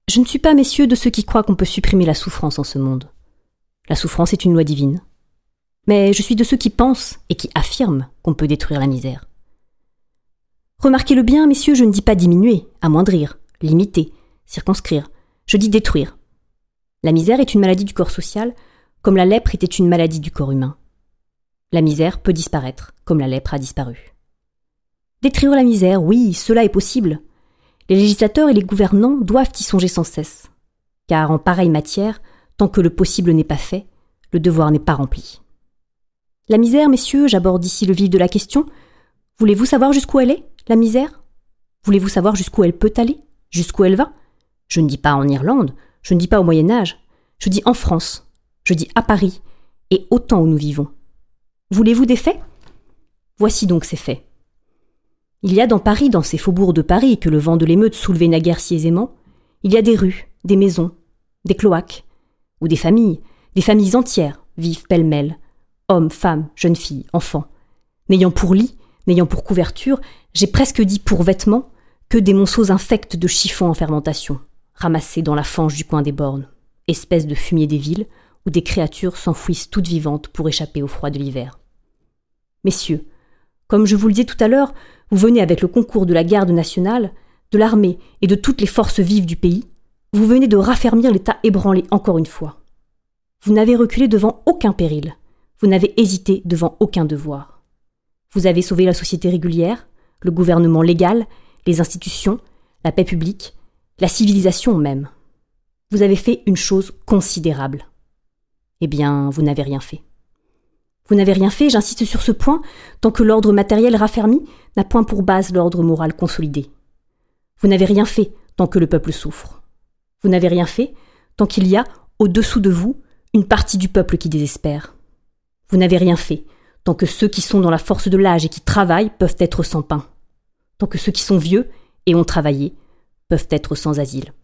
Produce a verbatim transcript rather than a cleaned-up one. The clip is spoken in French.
Je ne suis pas, messieurs, de ceux qui croient qu'on peut supprimer la souffrance en ce monde. La souffrance est une loi divine. Mais je suis de ceux qui pensent et qui affirment qu'on peut détruire la misère. Remarquez-le bien, messieurs, je ne dis pas diminuer, amoindrir, limiter, circonscrire. Je dis détruire. La misère est une maladie du corps social, comme la lèpre était une maladie du corps humain. La misère peut disparaître, comme la lèpre a disparu. Détruire la misère, oui, cela est possible. Les législateurs et les gouvernants doivent y songer sans cesse. Car en pareille matière, tant que le possible n'est pas fait, le devoir n'est pas rempli. La misère, messieurs, j'aborde ici le vif de la question. Voulez-vous savoir jusqu'où elle est, la misère ? Voulez-vous savoir jusqu'où elle peut aller ? Jusqu'où elle va ? Je ne dis pas en Irlande, je ne dis pas au Moyen-Âge, je dis en France, je dis à Paris, et au temps où nous vivons. Voulez-vous des faits ? Voici donc ces faits. Il y a dans Paris, dans ces faubourgs de Paris que le vent de l'émeute soulevait naguère si aisément, il y a des rues, des maisons, des cloaques, ou des familles, des familles entières vivent pêle-mêle, hommes, femmes, jeunes filles, enfants, n'ayant pour lit, n'ayant pour couverture, j'ai presque dit pour vêtements, que des monceaux infects de chiffons en fermentation, ramassés dans la fange du coin des bornes, espèces de fumier des villes, où des créatures s'enfouissent toutes vivantes pour échapper au froid de l'hiver. Messieurs, comme je vous le disais tout à l'heure, vous venez avec le concours de la garde nationale, de l'armée et de toutes les forces vives du pays, vous venez de raffermir l'État ébranlé encore une fois. Vous n'avez reculé devant aucun péril, vous n'avez hésité devant aucun devoir. Vous avez sauvé la société régulière, le gouvernement légal, les institutions, la paix publique, la civilisation même. Vous avez fait une chose considérable. Eh bien, vous n'avez rien fait. Vous n'avez rien fait, j'insiste sur ce point, tant que l'ordre matériel raffermi n'a point pour base l'ordre moral consolidé. Vous n'avez rien fait tant que le peuple souffre. Vous n'avez rien fait tant qu'il y a, au-dessous de vous, une partie du peuple qui désespère. Vous n'avez rien fait tant que ceux qui sont dans la force de l'âge et qui travaillent peuvent être sans pain. Tant que ceux qui sont vieux et ont travaillé peuvent être sans asile.